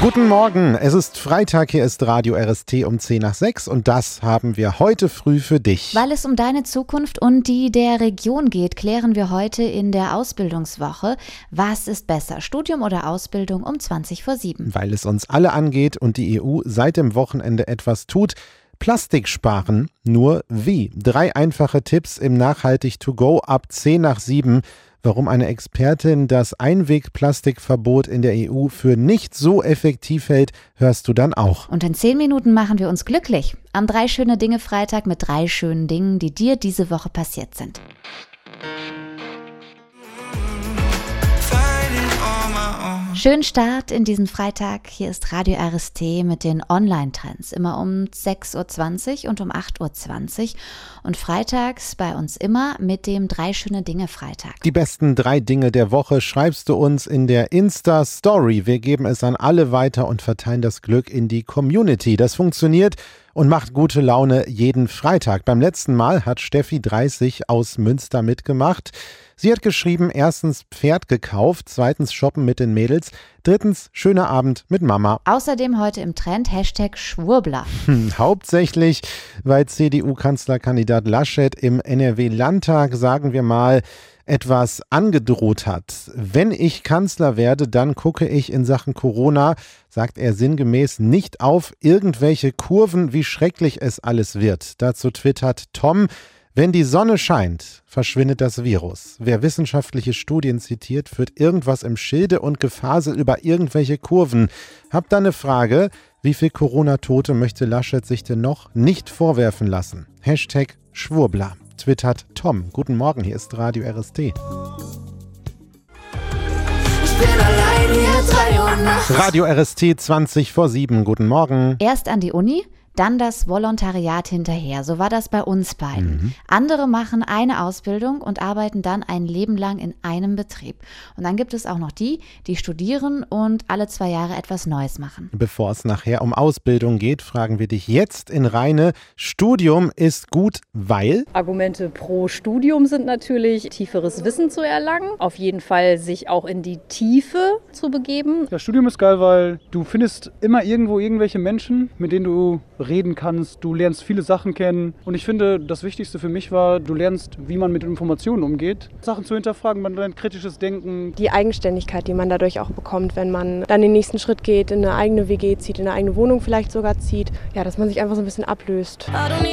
Guten Morgen, es ist Freitag, hier ist Radio RST um 10 nach 6 und das haben wir heute früh für dich. Weil es um deine Zukunft und die der Region geht, klären wir heute in der Ausbildungswoche, was ist besser, Studium oder Ausbildung um 7:20. Weil es uns alle angeht und die EU seit dem Wochenende etwas tut. Plastik sparen, nur wie? 3 einfache Tipps im Nachhaltig to go ab 6:50. Warum eine Expertin das Einwegplastikverbot in der EU für nicht so effektiv hält, hörst du dann auch. Und in 10 Minuten machen wir uns glücklich. Am 3 schöne Dinge Freitag mit 3 schönen Dingen, die dir diese Woche passiert sind. Schönen Start in diesen Freitag. Hier ist Radio RST mit den Online-Trends. Immer um 6:20 und um 8:20 und freitags bei uns immer mit dem 3 schöne Dinge Freitag. Die besten 3 Dinge der Woche schreibst du uns in der Insta-Story. Wir geben es an alle weiter und verteilen das Glück in die Community. Das funktioniert und macht gute Laune jeden Freitag. Beim letzten Mal hat Steffi 30 aus Münster mitgemacht. Sie hat geschrieben, 1. Pferd gekauft, 2. shoppen mit den Mädels, 3. schöner Abend mit Mama. Außerdem heute im Trend #Schwurbler. Hauptsächlich, weil CDU-Kanzlerkandidat Laschet im NRW-Landtag, sagen wir mal, etwas angedroht hat. Wenn ich Kanzler werde, dann gucke ich in Sachen Corona, sagt er sinngemäß, nicht auf irgendwelche Kurven, wie schrecklich es alles wird. Dazu twittert Tom: Wenn die Sonne scheint, verschwindet das Virus. Wer wissenschaftliche Studien zitiert, führt irgendwas im Schilde und Gefasel über irgendwelche Kurven. Hab da eine Frage: Wie viel Corona-Tote möchte Laschet sich denn noch nicht vorwerfen lassen? #Schwurbler. Twittert Tom. Guten Morgen, hier ist Radio RST. Ich bin allein hier 3 Uhr nachts. Radio RST 7:20. Guten Morgen. Erst an die Uni, dann das Volontariat hinterher. So war das bei uns beiden. Andere machen eine Ausbildung und arbeiten dann ein Leben lang in einem Betrieb. Und dann gibt es auch noch die studieren und alle 2 Jahre etwas Neues machen. Bevor es nachher um Ausbildung geht, fragen wir dich jetzt in Reine. Studium ist gut, weil? Argumente pro Studium sind natürlich, tieferes Wissen zu erlangen, auf jeden Fall sich auch in die Tiefe zu begeben. Das Studium ist geil, weil du findest immer irgendwo irgendwelche Menschen, mit denen du reden kannst, du lernst viele Sachen kennen und ich finde, das Wichtigste für mich war, du lernst, wie man mit Informationen umgeht, Sachen zu hinterfragen, man lernt kritisches Denken. Die Eigenständigkeit, die man dadurch auch bekommt, wenn man dann den nächsten Schritt geht, in eine eigene WG zieht, in eine eigene Wohnung vielleicht sogar zieht, ja, dass man sich einfach so ein bisschen ablöst.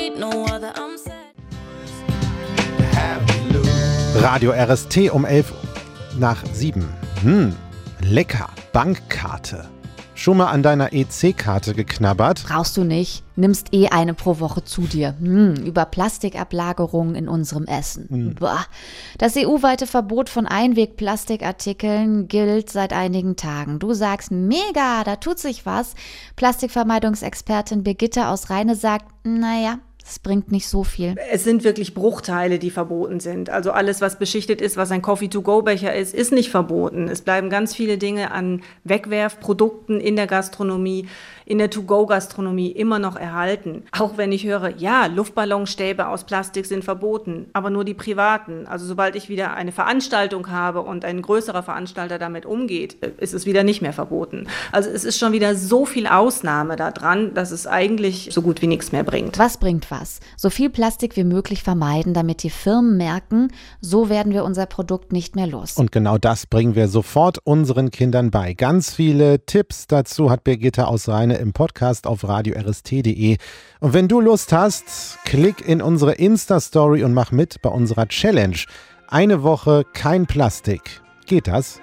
Radio RST um 7:11. Lecker, Bankkarte. Schon mal an deiner EC-Karte geknabbert? Brauchst du nicht. Nimmst eine pro Woche zu dir. Über Plastikablagerungen in unserem Essen. Boah. Das EU-weite Verbot von Einwegplastikartikeln gilt seit einigen Tagen. Du sagst, mega, da tut sich was. Plastikvermeidungsexpertin Birgitte aus Rheine sagt, naja, es bringt nicht so viel. Es sind wirklich Bruchteile, die verboten sind. Also alles, was beschichtet ist, was ein Coffee-to-go-Becher ist nicht verboten. Es bleiben ganz viele Dinge an Wegwerfprodukten in der Gastronomie, in der To-go-Gastronomie immer noch erhalten. Auch wenn ich höre, ja, Luftballonstäbe aus Plastik sind verboten, aber nur die privaten. Also sobald ich wieder eine Veranstaltung habe und ein größerer Veranstalter damit umgeht, ist es wieder nicht mehr verboten. Also es ist schon wieder so viel Ausnahme da dran, dass es eigentlich so gut wie nichts mehr bringt. Was bringt was? So viel Plastik wie möglich vermeiden, damit die Firmen merken, so werden wir unser Produkt nicht mehr los. Und genau das bringen wir sofort unseren Kindern bei. Ganz viele Tipps dazu hat Birgitte aus Rheine im Podcast auf radiorst.de. Und wenn du Lust hast, klick in unsere Insta-Story und mach mit bei unserer Challenge. Eine Woche kein Plastik. Geht das?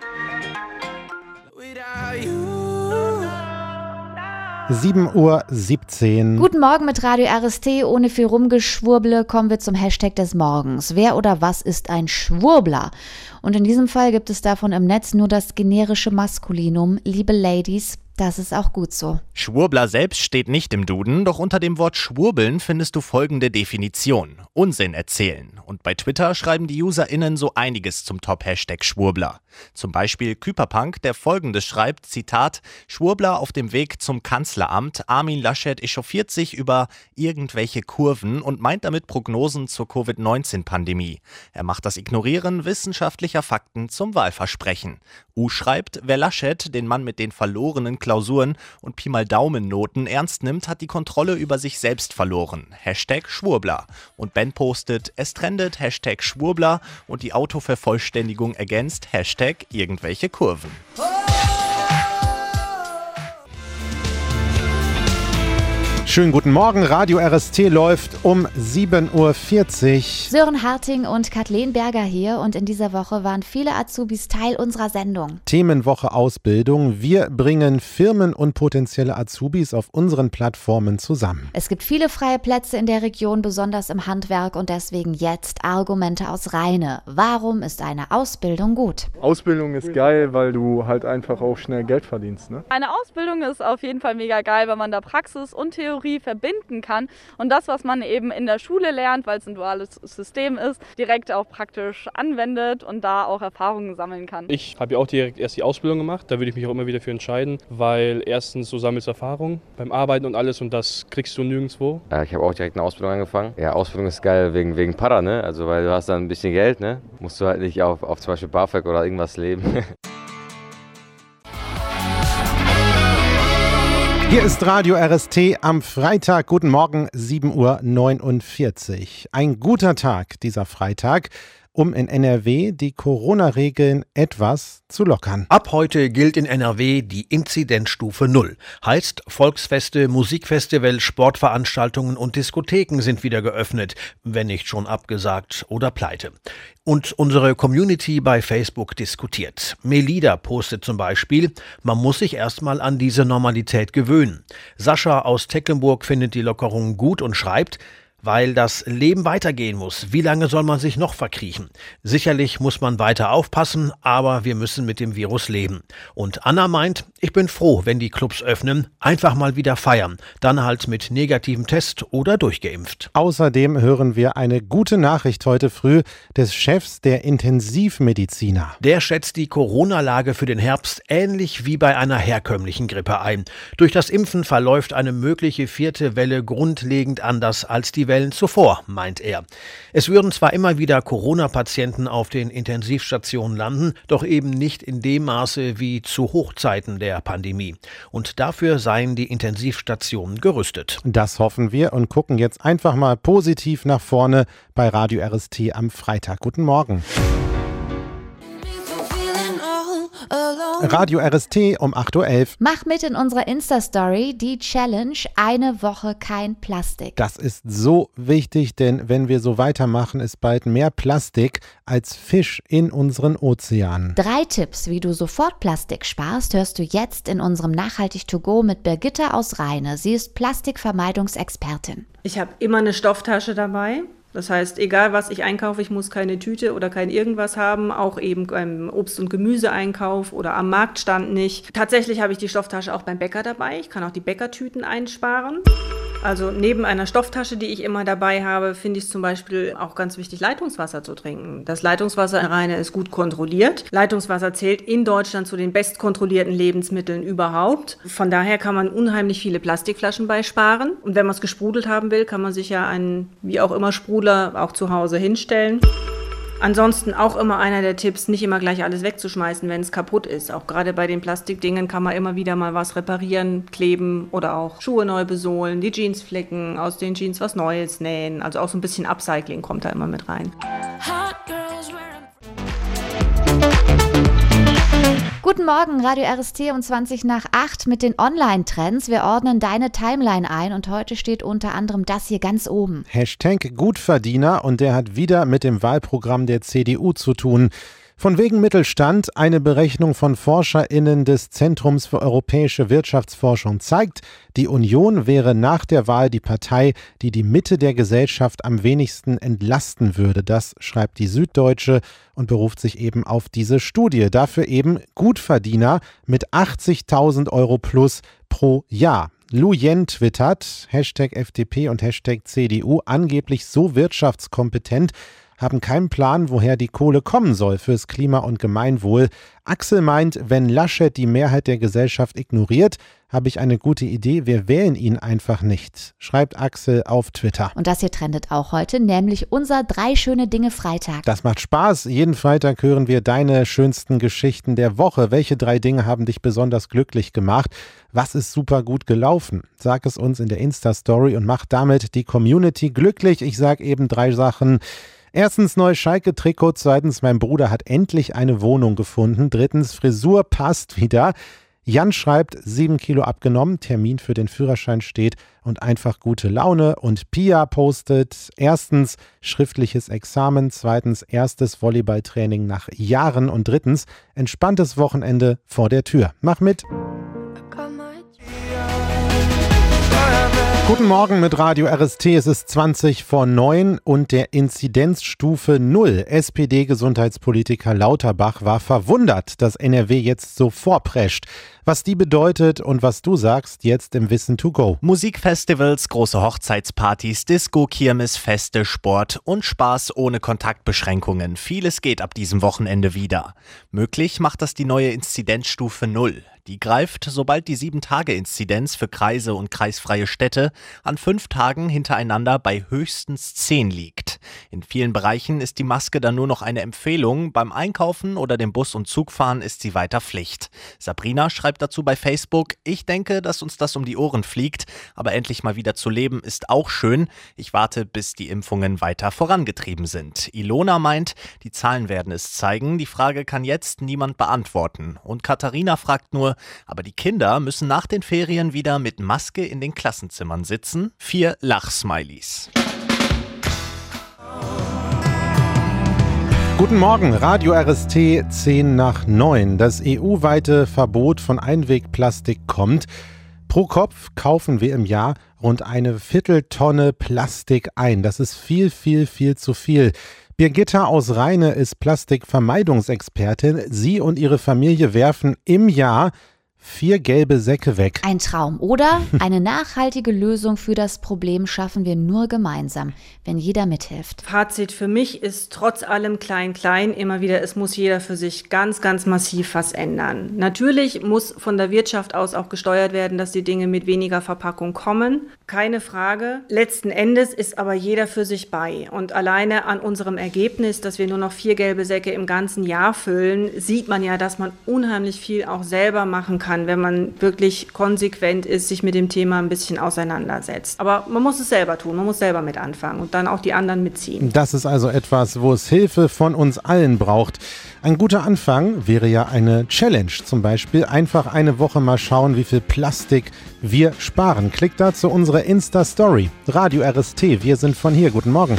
7:17. Guten Morgen mit Radio RST. Ohne viel Rumgeschwurble kommen wir zum Hashtag des Morgens. Wer oder was ist ein Schwurbler? Und in diesem Fall gibt es davon im Netz nur das generische Maskulinum. Liebe Ladies, das ist auch gut so. Schwurbler selbst steht nicht im Duden, doch unter dem Wort Schwurbeln findest du folgende Definition: Unsinn erzählen. Und bei Twitter schreiben die UserInnen so einiges zum Top-Hashtag Schwurbler. Zum Beispiel Küperpunk, der Folgendes schreibt, Zitat, Schwurbler auf dem Weg zum Kanzleramt. Armin Laschet echauffiert sich über irgendwelche Kurven und meint damit Prognosen zur Covid-19-Pandemie. Er macht das Ignorieren wissenschaftlicher Fakten zum Wahlversprechen. U schreibt, wer Laschet, den Mann mit den verlorenen Klausuren und Pi mal Daumen-Noten ernst nimmt, hat die Kontrolle über sich selbst verloren. #Schwurbler. Und Ben postet, es trendet #Schwurbler und die Autovervollständigung ergänzt #irgendwelche Kurven. Schönen guten Morgen, Radio RST läuft um 7.40 Uhr. Sören Harting und Kathleen Berger hier und in dieser Woche waren viele Azubis Teil unserer Sendung. Themenwoche Ausbildung. Wir bringen Firmen und potenzielle Azubis auf unseren Plattformen zusammen. Es gibt viele freie Plätze in der Region, besonders im Handwerk und deswegen jetzt Argumente aus Rheine. Warum ist eine Ausbildung gut? Ausbildung ist geil, weil du halt einfach auch schnell Geld verdienst, ne? Eine Ausbildung ist auf jeden Fall mega geil, weil man da Praxis und Theorie verbinden kann und das, was man eben in der Schule lernt, weil es ein duales System ist, direkt auch praktisch anwendet und da auch Erfahrungen sammeln kann. Ich habe ja auch direkt erst die Ausbildung gemacht, da würde ich mich auch immer wieder für entscheiden, weil erstens du sammelst Erfahrung beim Arbeiten und alles und das kriegst du nirgendwo. Ich habe auch direkt eine Ausbildung angefangen. Ja, Ausbildung ist geil wegen Para, ne? Also weil du hast dann ein bisschen Geld, ne? Musst du halt nicht auf zum Beispiel BAföG oder irgendwas leben. Hier ist Radio RST am Freitag. Guten Morgen, 7.49 Uhr. Ein guter Tag, dieser Freitag, um in NRW die Corona-Regeln etwas zu lockern. Ab heute gilt in NRW die Inzidenzstufe 0. Heißt, Volksfeste, Musikfestivals, Sportveranstaltungen und Diskotheken sind wieder geöffnet, wenn nicht schon abgesagt oder pleite. Und unsere Community bei Facebook diskutiert. Melida postet zum Beispiel, man muss sich erstmal an diese Normalität gewöhnen. Sascha aus Tecklenburg findet die Lockerung gut und schreibt, weil das Leben weitergehen muss. Wie lange soll man sich noch verkriechen? Sicherlich muss man weiter aufpassen, aber wir müssen mit dem Virus leben. Und Anna meint, ich bin froh, wenn die Clubs öffnen, einfach mal wieder feiern. Dann halt mit negativem Test oder durchgeimpft. Außerdem hören wir eine gute Nachricht heute früh des Chefs der Intensivmediziner. Der schätzt die Corona-Lage für den Herbst ähnlich wie bei einer herkömmlichen Grippe ein. Durch das Impfen verläuft eine mögliche 4. Welle grundlegend anders als die Wellen zuvor, meint er. Es würden zwar immer wieder Corona-Patienten auf den Intensivstationen landen, doch eben nicht in dem Maße wie zu Hochzeiten der Pandemie. Und dafür seien die Intensivstationen gerüstet. Das hoffen wir und gucken jetzt einfach mal positiv nach vorne bei Radio RST am Freitag. Guten Morgen. Radio RST um 8.11 Uhr. Mach mit in unserer Insta-Story die Challenge eine Woche kein Plastik. Das ist so wichtig, denn wenn wir so weitermachen, ist bald mehr Plastik als Fisch in unseren Ozeanen. 3 Tipps, wie du sofort Plastik sparst, hörst du jetzt in unserem Nachhaltig to go mit Birgitta aus Rheine. Sie ist Plastikvermeidungsexpertin. Ich habe immer eine Stofftasche dabei. Das heißt, egal was ich einkaufe, ich muss keine Tüte oder kein irgendwas haben, auch eben beim Obst- und Gemüseeinkauf oder am Marktstand nicht. Tatsächlich habe ich die Stofftasche auch beim Bäcker dabei. Ich kann auch die Bäckertüten einsparen. Also neben einer Stofftasche, die ich immer dabei habe, finde ich es zum Beispiel auch ganz wichtig, Leitungswasser zu trinken. Das Leitungswasser in Rheine ist gut kontrolliert. Leitungswasser zählt in Deutschland zu den bestkontrollierten Lebensmitteln überhaupt. Von daher kann man unheimlich viele Plastikflaschen beisparen. Und wenn man es gesprudelt haben will, kann man sich ja einen, wie auch immer, Sprudler auch zu Hause hinstellen. Ansonsten auch immer einer der Tipps, nicht immer gleich alles wegzuschmeißen, wenn es kaputt ist. Auch gerade bei den Plastikdingen kann man immer wieder mal was reparieren, kleben oder auch Schuhe neu besohlen, die Jeans flicken, aus den Jeans was Neues nähen. Also auch so ein bisschen Upcycling kommt da immer mit rein. Guten Morgen, Radio RST um 7:20 mit den Online-Trends. Wir ordnen deine Timeline ein und heute steht unter anderem das hier ganz oben. #Gutverdiener und der hat wieder mit dem Wahlprogramm der CDU zu tun. Von wegen Mittelstand, eine Berechnung von ForscherInnen des Zentrums für europäische Wirtschaftsforschung zeigt, die Union wäre nach der Wahl die Partei, die die Mitte der Gesellschaft am wenigsten entlasten würde. Das schreibt die Süddeutsche und beruft sich eben auf diese Studie. Dafür eben Gutverdiener mit 80.000 Euro plus pro Jahr. Lu Yen twittert, #FDP und #CDU, angeblich so wirtschaftskompetent, haben keinen Plan, woher die Kohle kommen soll fürs Klima und Gemeinwohl. Axel meint, wenn Laschet die Mehrheit der Gesellschaft ignoriert, habe ich eine gute Idee, wir wählen ihn einfach nicht, schreibt Axel auf Twitter. Und das hier trendet auch heute, nämlich unser 3 schöne Dinge Freitag. Das macht Spaß. Jeden Freitag hören wir deine schönsten Geschichten der Woche. Welche 3 Dinge haben dich besonders glücklich gemacht? Was ist super gut gelaufen? Sag es uns in der Insta-Story und mach damit die Community glücklich. Ich sag eben 3 Sachen. Erstens, neues Schalke-Trikot. Zweitens, mein Bruder hat endlich eine Wohnung gefunden. Drittens, Frisur passt wieder. Jan schreibt, 7 Kilo abgenommen, Termin für den Führerschein steht und einfach gute Laune. Und Pia postet, erstens schriftliches Examen, zweitens erstes Volleyballtraining nach Jahren und drittens entspanntes Wochenende vor der Tür. Mach mit! Guten Morgen mit Radio RST, es ist 20:09 und der Inzidenzstufe 0. SPD-Gesundheitspolitiker Lauterbach war verwundert, dass NRW jetzt so vorprescht. Was die bedeutet und was du sagst, jetzt im Wissen to go. Musikfestivals, große Hochzeitspartys, Disco, Kirmes, Feste, Sport und Spaß ohne Kontaktbeschränkungen. Vieles geht ab diesem Wochenende wieder. Möglich macht das die neue Inzidenzstufe 0. Die greift, sobald die 7-Tage-Inzidenz für Kreise und kreisfreie Städte an 5 Tagen hintereinander bei höchstens 10 liegt. In vielen Bereichen ist die Maske dann nur noch eine Empfehlung. Beim Einkaufen oder dem Bus- und Zugfahren ist sie weiter Pflicht. Sabrina schreibt dazu bei Facebook, ich denke, dass uns das um die Ohren fliegt, aber endlich mal wieder zu leben ist auch schön. Ich warte, bis die Impfungen weiter vorangetrieben sind. Ilona meint, die Zahlen werden es zeigen. Die Frage kann jetzt niemand beantworten. Und Katharina fragt nur, aber die Kinder müssen nach den Ferien wieder mit Maske in den Klassenzimmern sitzen? 4 Lachsmileys. Guten Morgen, Radio RST 10:09. Das EU-weite Verbot von Einwegplastik kommt. Pro Kopf kaufen wir im Jahr rund eine Vierteltonne Plastik ein. Das ist viel, viel, viel zu viel. Birgitta aus Rheine ist Plastikvermeidungsexpertin. Sie und ihre Familie werfen im Jahr 4 gelbe Säcke weg. Ein Traum, oder? Eine nachhaltige Lösung für das Problem schaffen wir nur gemeinsam, wenn jeder mithilft. Fazit für mich ist trotz allem klein immer wieder, es muss jeder für sich ganz, ganz massiv was ändern. Natürlich muss von der Wirtschaft aus auch gesteuert werden, dass die Dinge mit weniger Verpackung kommen. Keine Frage. Letzten Endes ist aber jeder für sich bei. Und alleine an unserem Ergebnis, dass wir nur noch 4 gelbe Säcke im ganzen Jahr füllen, sieht man ja, dass man unheimlich viel auch selber machen kann, wenn man wirklich konsequent ist, sich mit dem Thema ein bisschen auseinandersetzt. Aber man muss es selber tun, man muss selber mit anfangen und dann auch die anderen mitziehen. Das ist also etwas, wo es Hilfe von uns allen braucht. Ein guter Anfang wäre ja eine Challenge zum Beispiel. Einfach eine Woche mal schauen, wie viel Plastik wir sparen. Klickt dazu unsere Insta-Story. Radio RST, wir sind von hier. Guten Morgen.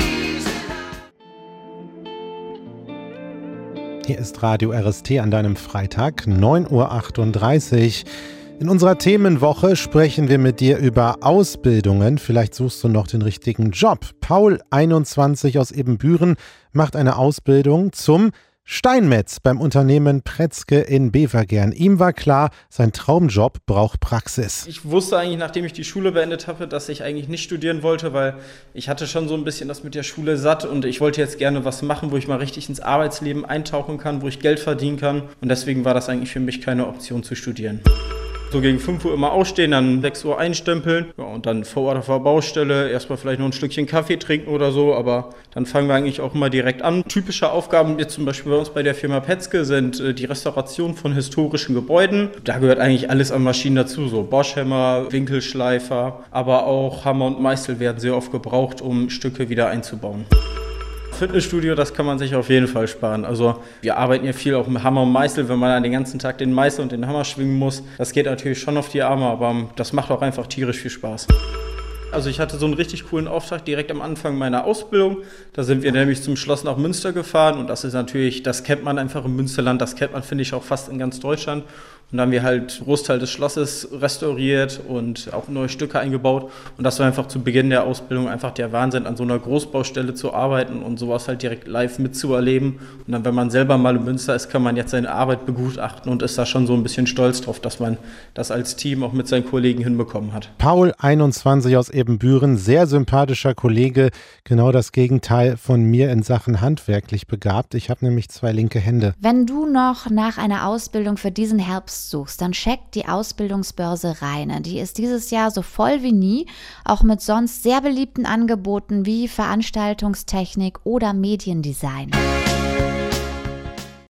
Hier ist Radio RST an deinem Freitag, 9:38 Uhr. In unserer Themenwoche sprechen wir mit dir über Ausbildungen. Vielleicht suchst du noch den richtigen Job. Paul, 21 aus Ebenbüren, macht eine Ausbildung zum Steinmetz beim Unternehmen Pretzke in Bevergern. Ihm war klar, sein Traumjob braucht Praxis. Ich wusste eigentlich, nachdem ich die Schule beendet habe, dass ich eigentlich nicht studieren wollte, weil ich hatte schon so ein bisschen das mit der Schule satt und ich wollte jetzt gerne was machen, wo ich mal richtig ins Arbeitsleben eintauchen kann, wo ich Geld verdienen kann. Und deswegen war das eigentlich für mich keine Option zu studieren. So gegen 5 Uhr immer aufstehen, dann 6 Uhr einstempeln, ja, und dann vor Ort auf der Baustelle erstmal vielleicht noch ein Stückchen Kaffee trinken oder so, aber dann fangen wir eigentlich auch immer direkt an. Typische Aufgaben jetzt zum Beispiel bei uns bei der Firma Pretzke sind die Restauration von historischen Gebäuden. Da gehört eigentlich alles an Maschinen dazu, so Boschhämmer, Winkelschleifer, aber auch Hammer und Meißel werden sehr oft gebraucht, um Stücke wieder einzubauen. Fitnessstudio, das kann man sich auf jeden Fall sparen. Also wir arbeiten ja viel auch mit Hammer und Meißel, wenn man dann den ganzen Tag den Meißel und den Hammer schwingen muss. Das geht natürlich schon auf die Arme, aber das macht auch einfach tierisch viel Spaß. Also ich hatte so einen richtig coolen Auftrag direkt am Anfang meiner Ausbildung. Da sind wir nämlich zum Schloss nach Münster gefahren und das ist natürlich, das kennt man einfach im Münsterland, das kennt man, finde ich, auch fast in ganz Deutschland. Und dann haben wir halt einen Großteil des Schlosses restauriert und auch neue Stücke eingebaut. Und das war einfach zu Beginn der Ausbildung einfach der Wahnsinn, an so einer Großbaustelle zu arbeiten und sowas halt direkt live mitzuerleben. Und dann, wenn man selber mal in Münster ist, kann man jetzt seine Arbeit begutachten und ist da schon so ein bisschen stolz drauf, dass man das als Team auch mit seinen Kollegen hinbekommen hat. Paul, 21 aus Ebenbüren, sehr sympathischer Kollege, genau das Gegenteil von mir in Sachen handwerklich begabt. Ich habe nämlich 2 linke Hände. Wenn du noch nach einer Ausbildung für diesen Herbst suchst, dann check die Ausbildungsbörse Rheine. Die ist dieses Jahr so voll wie nie, auch mit sonst sehr beliebten Angeboten wie Veranstaltungstechnik oder Mediendesign.